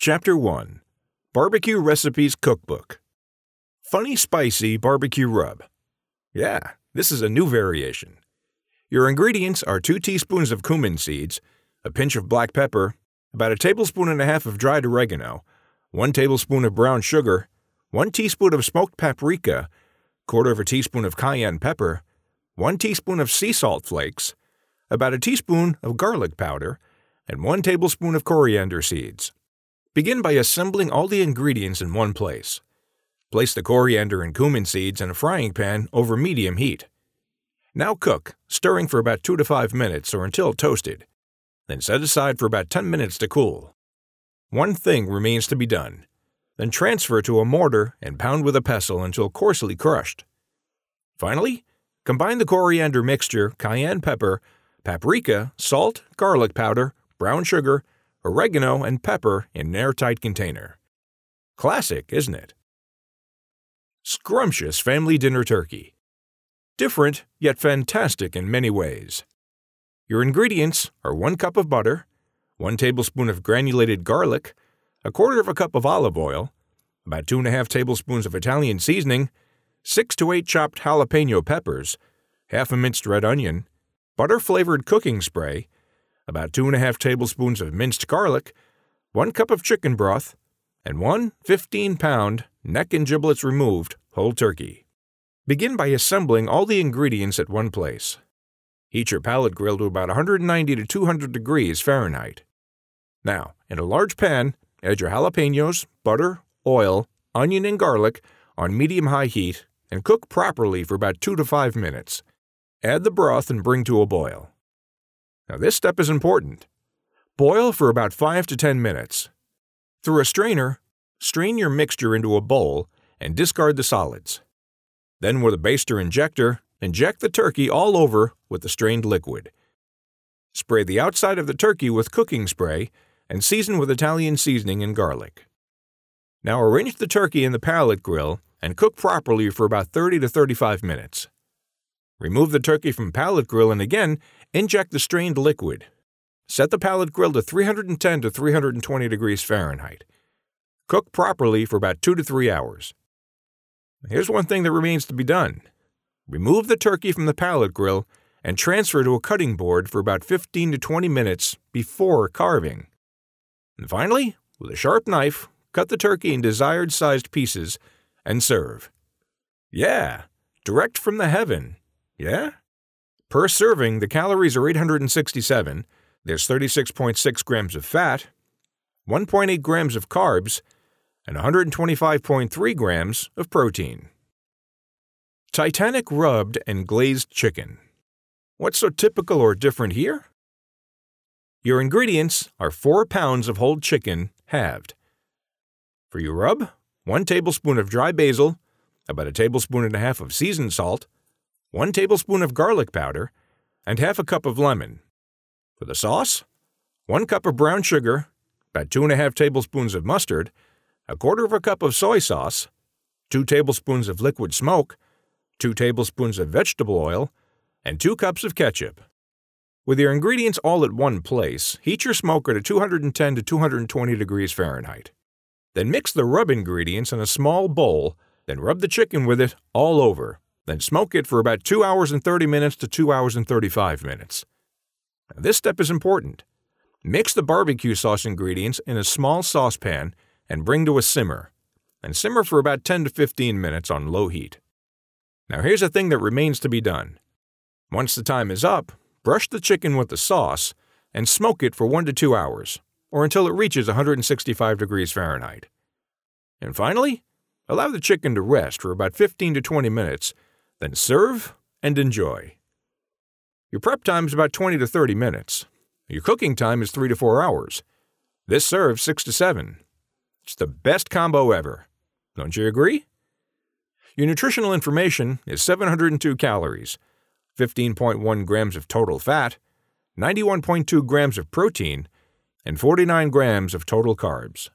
Chapter 1 Barbecue Recipes Cookbook. Funny Spicy Barbecue Rub. Yeah, this is a new variation. Your ingredients are 2 teaspoons of cumin seeds, a pinch of black pepper, about a tablespoon and a half of dried oregano, 1 tablespoon of brown sugar, 1 teaspoon of smoked paprika, 1/4 teaspoon of cayenne pepper, 1 teaspoon of sea salt flakes, about a teaspoon of garlic powder, and 1 tablespoon of coriander seeds. Begin by assembling all the ingredients in one place. Place the coriander and cumin seeds in a frying pan over medium heat. Now cook, stirring for about 2 to 5 minutes or until toasted. Then set aside for about 10 minutes to cool. One thing remains to be done. Then transfer to a mortar and pound with a pestle until coarsely crushed. Finally, combine the coriander mixture, cayenne pepper, paprika, salt, garlic powder, brown sugar, oregano, and pepper in an airtight container. Classic, isn't it? Scrumptious family dinner turkey. Different, yet fantastic in many ways. Your ingredients are 1 cup of butter, 1 tablespoon of granulated garlic, 1/4 cup of olive oil, about 2 1/2 tablespoons of Italian seasoning, 6 to 8 chopped jalapeno peppers, half a minced red onion, butter-flavored cooking spray, about 2 1/2 tablespoons of minced garlic, 1 cup of chicken broth, and 1 15-pound, neck and giblets removed, whole turkey. Begin by assembling all the ingredients at one place. Heat your pallet grill to about 190 to 200 degrees Fahrenheit. Now, in a large pan, add your jalapenos, butter, oil, onion, and garlic on medium-high heat and cook properly for about 2 to 5 minutes. Add the broth and bring to a boil. Now this step is important. Boil for about 5 to 10 minutes. Through a strainer, strain your mixture into a bowl and discard the solids. Then with a baster injector, inject the turkey all over with the strained liquid. Spray the outside of the turkey with cooking spray and season with Italian seasoning and garlic. Now arrange the turkey in the pallet grill and cook properly for about 30 to 35 minutes. Remove the turkey from pallet grill and again inject the strained liquid. Set the pallet grill to 310 to 320 degrees Fahrenheit. Cook properly for about 2 to 3 hours. Here's one thing that remains to be done. Remove the turkey from the pallet grill and transfer to a cutting board for about 15 to 20 minutes before carving. And finally, with a sharp knife, cut the turkey in desired-sized pieces and serve. Yeah, direct from the heaven. Yeah? Per serving, the calories are 867, there's 36.6 grams of fat, 1.8 grams of carbs, and 125.3 grams of protein. Titanic rubbed and glazed chicken. What's so typical or different here? Your ingredients are 4 pounds of whole chicken halved. For your rub, 1 tablespoon of dry basil, about a tablespoon and a half of seasoned salt, 1 tablespoon of garlic powder, and half a cup of lemon. For the sauce, 1 cup of brown sugar, about 2 1/2 tablespoons of mustard, 1/4 cup of soy sauce, 2 tablespoons of liquid smoke, 2 tablespoons of vegetable oil, and 2 cups of ketchup. With your ingredients all at one place, heat your smoker to 210 to 220 degrees Fahrenheit. Then mix the rub ingredients in a small bowl, then rub the chicken with it all over. Then smoke it for about 2 hours and 30 minutes to 2 hours and 35 minutes. Now, this step is important. Mix the barbecue sauce ingredients in a small saucepan and bring to a simmer, and simmer for about 10 to 15 minutes on low heat. Now here's a thing that remains to be done. Once the time is up, brush the chicken with the sauce and smoke it for 1 to 2 hours, or until it reaches 165 degrees Fahrenheit. And finally, allow the chicken to rest for about 15 to 20 minutes, then serve and enjoy. Your prep time is about 20 to 30 minutes. Your cooking time is 3 to 4 hours. This serves 6 to 7. It's the best combo ever. Don't you agree? Your nutritional information is 702 calories, 15.1 grams of total fat, 91.2 grams of protein, and 49 grams of total carbs.